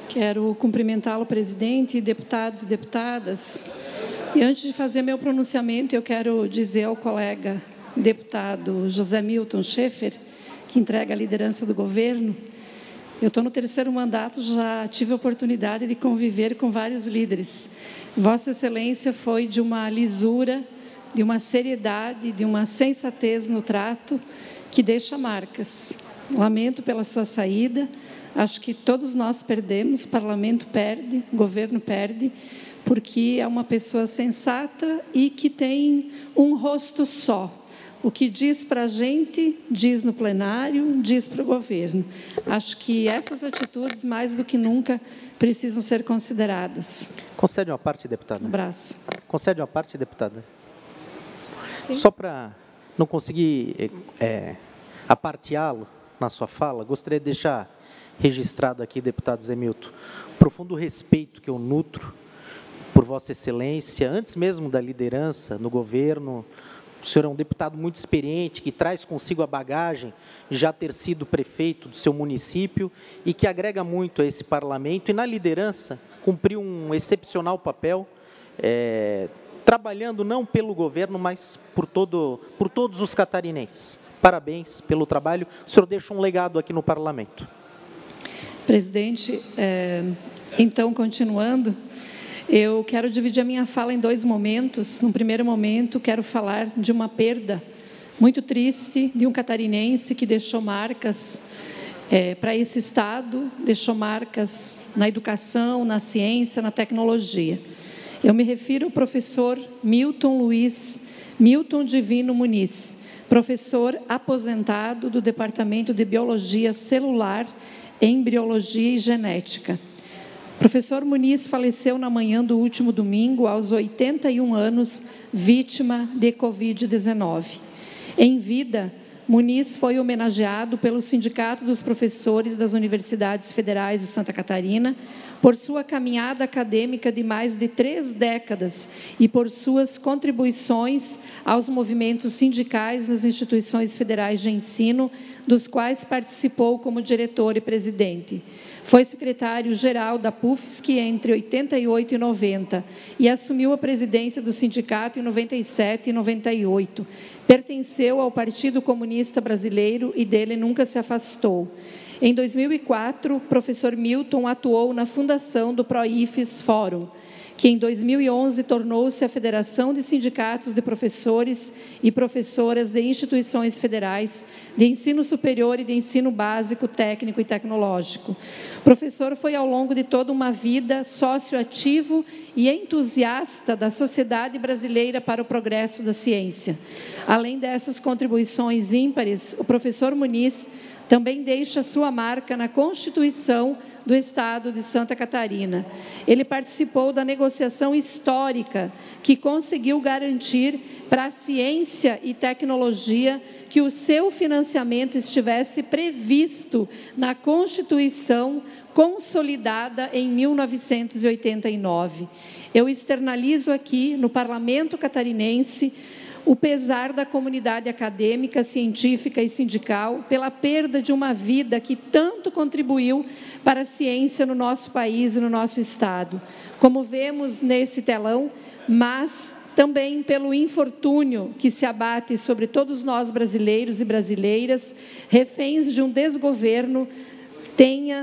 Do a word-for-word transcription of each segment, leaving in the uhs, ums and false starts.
Quero cumprimentá-lo, presidente, deputados e deputadas. E antes de fazer meu pronunciamento, eu quero dizer ao colega deputado José Milton Schaeffer, que entrega a liderança do governo, eu estou no terceiro mandato, já tive a oportunidade de conviver com vários líderes. Vossa Excelência foi de uma lisura, de uma seriedade, de uma sensatez no trato que deixa marcas. Lamento pela sua saída. Acho que todos nós perdemos, o parlamento perde, o governo perde, porque é uma pessoa sensata e que tem um rosto só. O que diz para a gente, diz no plenário, diz para o governo. Acho que essas atitudes, mais do que nunca, precisam ser consideradas. Concede uma parte, deputada? Um abraço. Concede uma parte, deputada? Sim. Só para não conseguir é, aparteá-lo na sua fala, gostaria de deixar registrado aqui, deputado Zé Milton, o profundo respeito que eu nutro por Vossa Excelência, antes mesmo da liderança no governo. O senhor é um deputado muito experiente, que traz consigo a bagagem de já ter sido prefeito do seu município e que agrega muito a esse parlamento e, na liderança, cumpriu um excepcional papel, é, trabalhando não pelo governo, mas por, todo, por todos os catarinenses. Parabéns pelo trabalho. O senhor deixa um legado aqui no parlamento. Presidente, é, então, continuando, eu quero dividir a minha fala em dois momentos. No primeiro momento, quero falar de uma perda muito triste de um catarinense que deixou marcas é, para esse Estado, deixou marcas na educação, na ciência, na tecnologia. Eu me refiro ao professor Milton Luiz, Milton Divino Muniz, professor aposentado do Departamento de Biologia Celular, Embriologia e Genética. Professor Muniz faleceu na manhã do último domingo, aos oitenta e um anos, vítima de covid dezenove. Em vida, Muniz foi homenageado pelo Sindicato dos Professores das Universidades Federais de Santa Catarina por sua caminhada acadêmica de mais de três décadas e por suas contribuições aos movimentos sindicais nas instituições federais de ensino, dos quais participou como diretor e presidente. Foi secretário-geral da P U F S C entre oitenta e oito e noventa e assumiu a presidência do sindicato em noventa e sete e noventa e oito. Pertenceu ao Partido Comunista Brasileiro e dele nunca se afastou. Em dois mil e quatro, o professor Milton atuou na fundação do ProIFES Fórum, que em dois mil e onze tornou-se a Federação de Sindicatos de Professores e Professoras de Instituições Federais de Ensino Superior e de Ensino Básico, Técnico e Tecnológico. O professor foi, ao longo de toda uma vida, sócio ativo e entusiasta da sociedade brasileira para o progresso da ciência. Além dessas contribuições ímpares, o professor Muniz também deixa sua marca na Constituição do Estado de Santa Catarina. Ele participou da negociação histórica que conseguiu garantir para a ciência e tecnologia que o seu financiamento estivesse previsto na Constituição consolidada em mil novecentos e oitenta e nove. Eu externalizo aqui no Parlamento catarinense o pesar da comunidade acadêmica, científica e sindical pela perda de uma vida que tanto contribuiu para a ciência no nosso país e no nosso Estado. Como vemos nesse telão, mas também pelo infortúnio que se abate sobre todos nós brasileiros e brasileiras, reféns de um desgoverno, tenha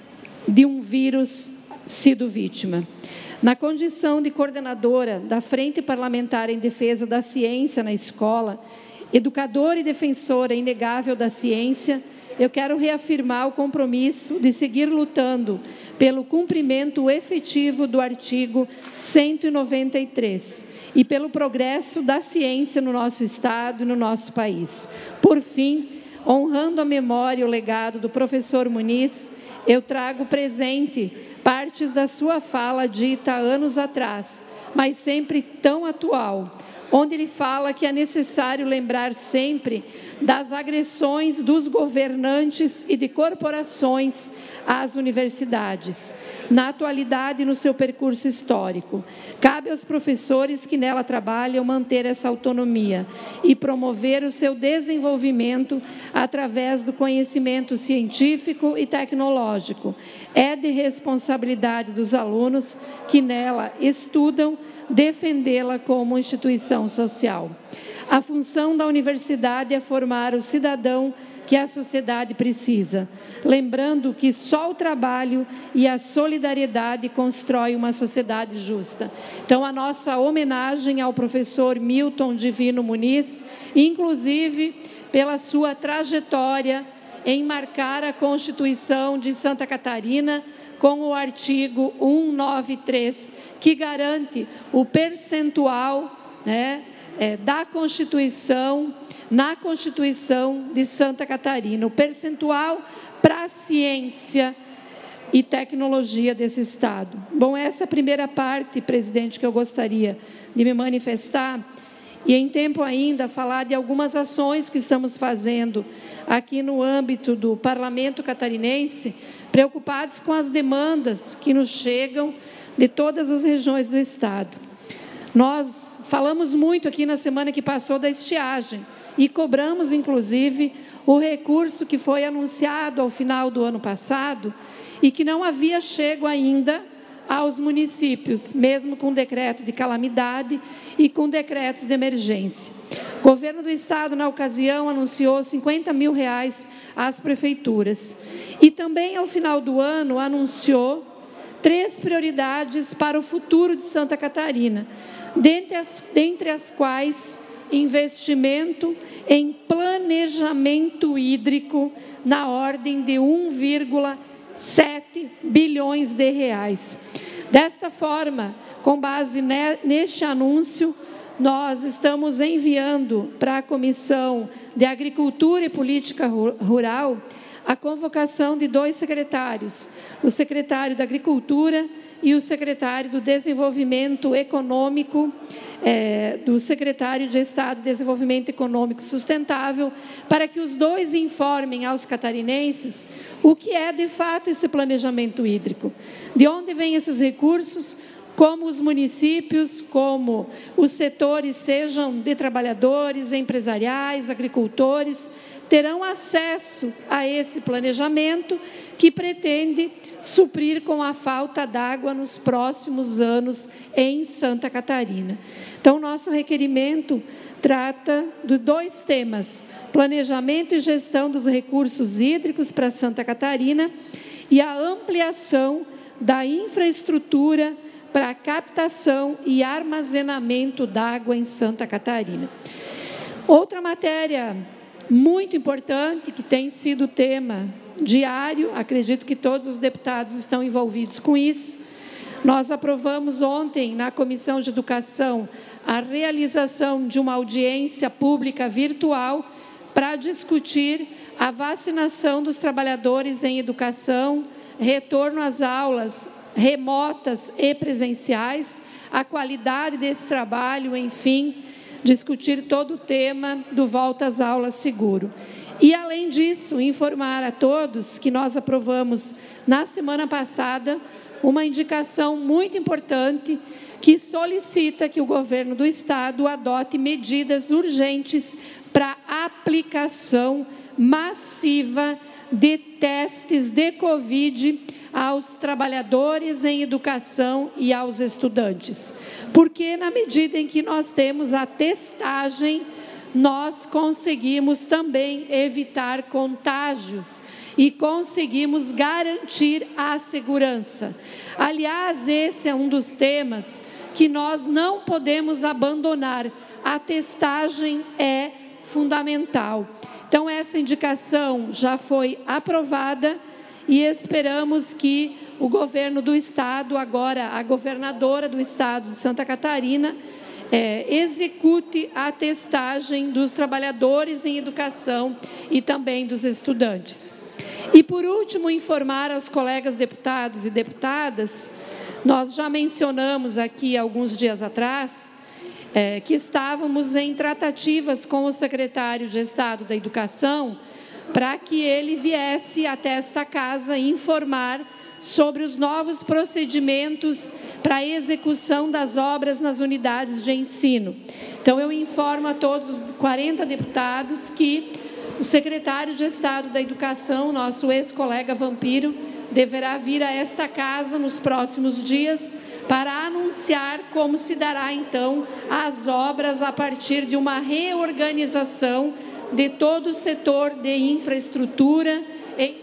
de um vírus sido vítima. Na condição de coordenadora da Frente Parlamentar em Defesa da Ciência na Escola, educadora e defensora inegável da ciência, eu quero reafirmar o compromisso de seguir lutando pelo cumprimento efetivo do artigo cento e noventa e três e pelo progresso da ciência no nosso Estado e no nosso país. Por fim, honrando a memória e o legado do professor Muniz, eu trago presente partes da sua fala dita anos atrás, mas sempre tão atual, onde ele fala que é necessário lembrar sempre das agressões dos governantes e de corporações às universidades, na atualidade e no seu percurso histórico. Cabe aos professores que nela trabalham manter essa autonomia e promover o seu desenvolvimento através do conhecimento científico e tecnológico. É de responsabilidade dos alunos que nela estudam defendê-la como instituição social. A função da universidade é formar o cidadão que a sociedade precisa, lembrando que só o trabalho e a solidariedade constroem uma sociedade justa. Então, a nossa homenagem ao professor Milton Divino Muniz, inclusive pela sua trajetória em marcar a Constituição de Santa Catarina com o artigo cento e noventa e três, que garante o percentual, né, é, da Constituição, na Constituição de Santa Catarina, o percentual para a ciência e tecnologia desse Estado. Bom, essa é a primeira parte, presidente, que eu gostaria de me manifestar, e em tempo ainda falar de algumas ações que estamos fazendo aqui no âmbito do Parlamento Catarinense, preocupados com as demandas que nos chegam de todas as regiões do Estado. Nós falamos muito aqui na semana que passou da estiagem e cobramos, inclusive, o recurso que foi anunciado ao final do ano passado e que não havia chego ainda aos municípios, mesmo com decreto de calamidade e com decretos de emergência. O governo do Estado, na ocasião, anunciou cinquenta mil reais às prefeituras. E também, ao final do ano, anunciou três prioridades para o futuro de Santa Catarina, dentre as, dentre as quais investimento em planejamento hídrico na ordem de um vírgula sete bilhões de reais. Desta forma, com base ne, neste anúncio, nós estamos enviando para a Comissão de Agricultura e Política Rural a convocação de dois secretários, o secretário da Agricultura e o secretário do Desenvolvimento Econômico, é, do secretário de Estado de Desenvolvimento Econômico Sustentável, para que os dois informem aos catarinenses o que é, de fato, esse planejamento hídrico, de onde vêm esses recursos, como os municípios, como os setores, sejam de trabalhadores, empresariais, agricultores, terão acesso a esse planejamento que pretende suprir com a falta d'água nos próximos anos em Santa Catarina. Então, nosso requerimento trata de dois temas: planejamento e gestão dos recursos hídricos para Santa Catarina e a ampliação da infraestrutura para a captação e armazenamento d'água em Santa Catarina. Outra matéria muito importante, que tem sido tema diário, acredito que todos os deputados estão envolvidos com isso. Nós aprovamos ontem, na Comissão de Educação, a realização de uma audiência pública virtual para discutir a vacinação dos trabalhadores em educação, retorno às aulas remotas e presenciais, a qualidade desse trabalho, enfim, discutir todo o tema do volta às aulas seguro. E, além disso, informar a todos que nós aprovamos, na semana passada, uma indicação muito importante que solicita que o governo do Estado adote medidas urgentes para a aplicação massiva de testes de Covid aos trabalhadores em educação e aos estudantes. Porque, na medida em que nós temos a testagem, nós conseguimos também evitar contágios e conseguimos garantir a segurança. Aliás, esse é um dos temas que nós não podemos abandonar. A testagem é fundamental. Então, essa indicação já foi aprovada e esperamos que o governo do Estado, agora a governadora do Estado de Santa Catarina, é, execute a testagem dos trabalhadores em educação e também dos estudantes. E, por último, informar aos colegas deputados e deputadas, nós já mencionamos aqui alguns dias atrás, é, que estávamos em tratativas com o secretário de Estado da Educação para que ele viesse até esta casa informar sobre os novos procedimentos para a execução das obras nas unidades de ensino. Então, eu informo a todos os quarenta deputados que o secretário de Estado da Educação, nosso ex-colega Vampiro, deverá vir a esta casa nos próximos dias para anunciar como se dará, então, as obras a partir de uma reorganização de todo o setor de infraestrutura. E...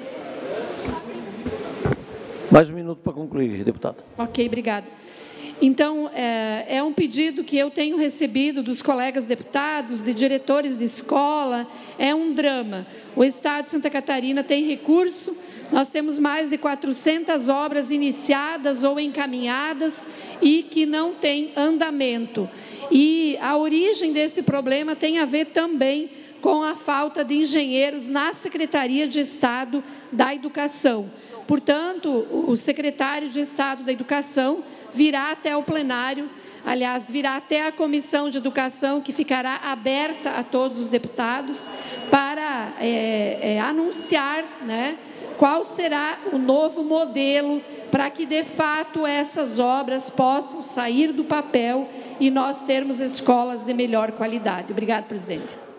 Mais um minuto para concluir, deputado. Ok, obrigada. Então, é, é um pedido que eu tenho recebido dos colegas deputados, de diretores de escola, é um drama. O Estado de Santa Catarina tem recurso, nós temos mais de quatrocentas obras iniciadas ou encaminhadas e que não tem andamento. E a origem desse problema tem a ver também com a falta de engenheiros na Secretaria de Estado da Educação. Portanto, o secretário de Estado da Educação virá até o plenário, aliás, virá até a Comissão de Educação, que ficará aberta a todos os deputados, para é, é, anunciar, né, qual será o novo modelo para que, de fato, essas obras possam sair do papel e nós termos escolas de melhor qualidade. Obrigada, presidente.